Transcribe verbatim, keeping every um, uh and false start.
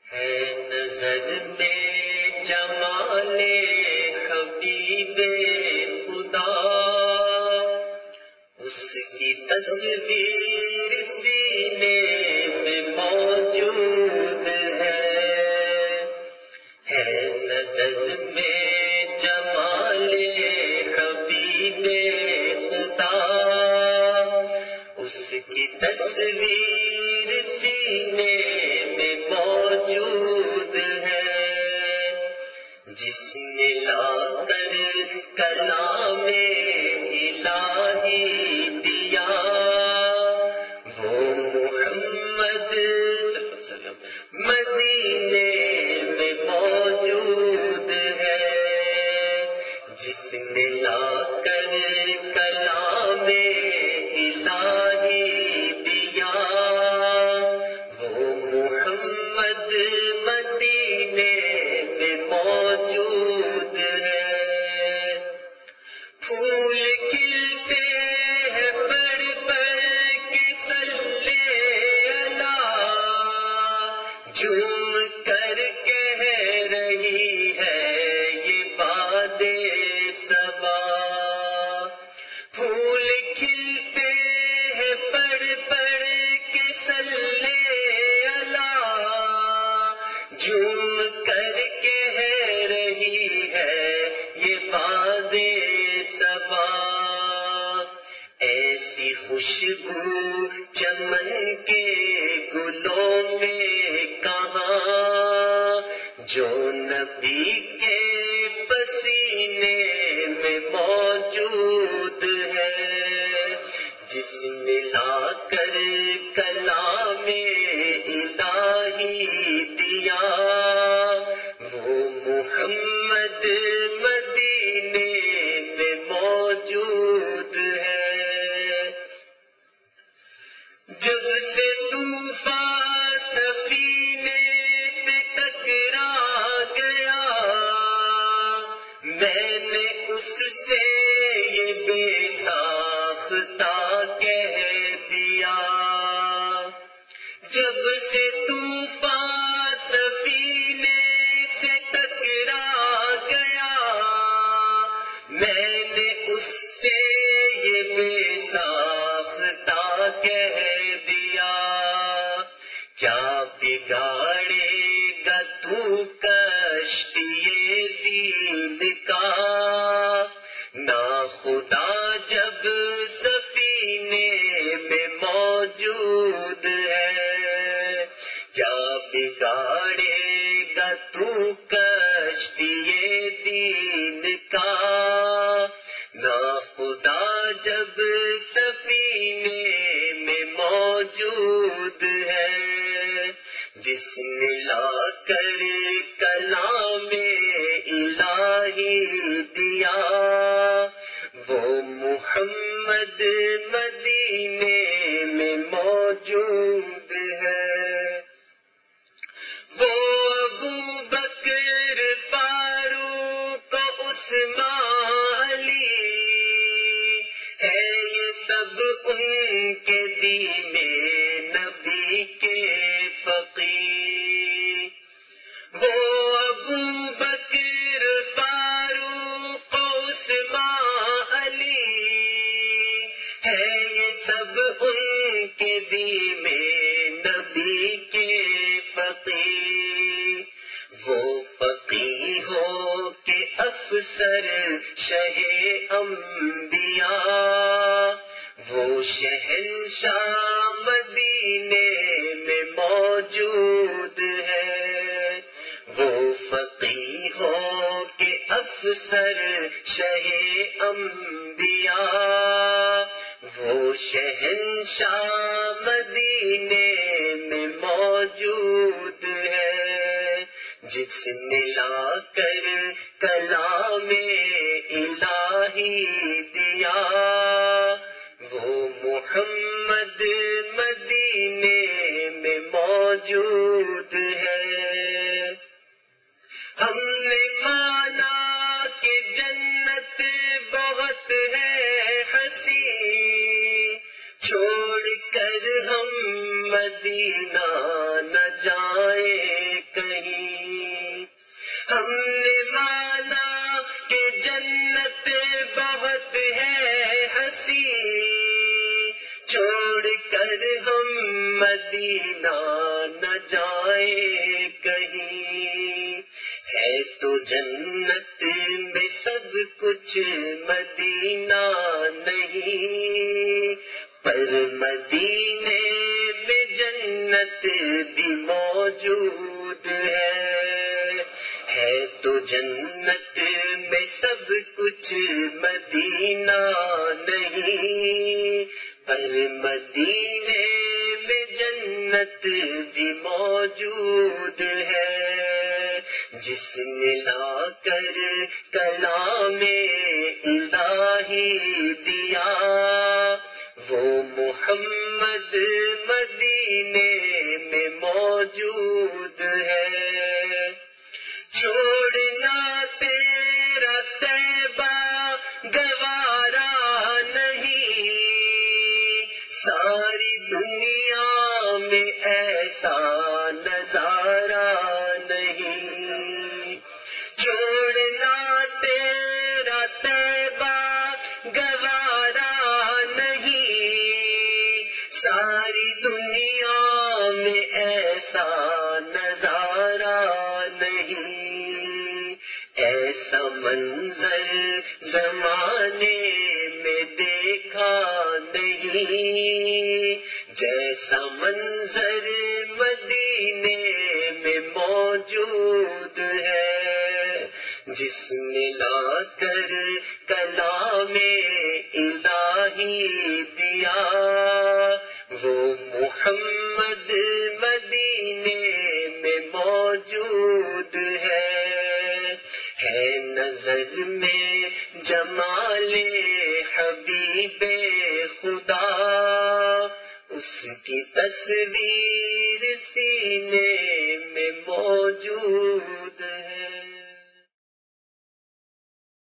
ہے نظر میں جمال حبیب خدا، اس کی تصویر سینے میں موجود ہے۔ ہے نظر میں جمال حبیب خدا، اس کی تصویر سینے میں موجود ہے۔ جس نے لا کر کلام الہی دیا، وہ محمد صلی اللہ علیہ وسلم مدینے میں موجود ہے۔ جس نے لا کر کلام الہی دیا، وہ محمد مدینے میں موجود ہے۔ پھول کھلتے ہیں بڑھ بڑھ کے صلی اللہ، جھوم کر کہہ رہی ہے یہ باد صبا۔ پھول کھلتے ہیں بڑھ بڑھ کے صلی اللہ، جھوم کر کہہ رہی ہے یہ باد صبا۔ ایسی خوشبو چمن کے گلوں میں کہاں، جو نبی کے پسینے میں موجود ہے۔ جس نے لا کر کلام الہی دیا، وہ محمد مدینے میں موجود ہے۔ جب سے طوفان سفینے سے ٹکرا گیا، میں نے اس سے یہ بے ساختہ کہہ دیا۔ جب سے طوفان سفینے سے ٹکرا گیا، میں نے اس سے یہ بے ساختہ کہہ دیا۔ کیا بگاڑے گا تو کشتی دین کا، نا خدا جب سفینے میں موجود ہے۔ کیا بگاڑے گا تو کشتی دین کا، نا خدا جب سفینے میں موجود ہے۔ جس نے لا کر کلام الہی دیا، وہ محمد مدینے میں موجود ہے۔ وہ ابو بکر فاروق عثمان علی ہے، یہ سب ان کے دین نبی کے فقیر۔ وہ ابو بکر فاروق عثمان علی ہے، یہ سب ان کے دین نبی کے فقیر۔ وہ فقیر ہو کہ افسر شہ انبیاء، وہ شہنشاہ مدینے میں موجود ہے۔ وہ فقیر ہو کہ افسر شہ انبیاء، وہ شہنشاہ مدینے میں موجود ہے۔ جس نے لا کر کلام الہی دیا، وہ محمد مدینے میں موجود ہے۔ ہم نے مانا کہ جنت بہت ہے حسین، چھوڑ کر ہم مدینہ نہ جائیں ہم نے مانا کہ جنت بہت ہے ہنسی، چھوڑ کر ہم مدینہ نہ جائیں کہیں، ہے تو جنت میں سب کچھ مدینہ نہیں، پر مدینے میں جنت بھی موجود ہے، ہے تو جنت میں سب کچھ مدینہ نہیں، پر مدینے میں جنت بھی موجود ہے، جس نے لا کر کلام الہی دیا، وہ محمد مدینے میں موجود ہے، چھوڑنا تیرا طیبہ گوارا نہیں، ساری دنیا میں ایسا نظارہ نہیں، چھوڑنا تیرا طیبہ گوارا نہیں، ساری دنیا میں ایسا نظارہ نہیں، ایسا منظر زمانے میں دیکھا نہیں، جیسا منظر مدینے میں موجود ہے، جس نے لا کر کلام الہی دیا، وہ محمد مدینے میں موجود ہے، ہے نظر میں جمال حبیب خدا، اس کی تصویر سینے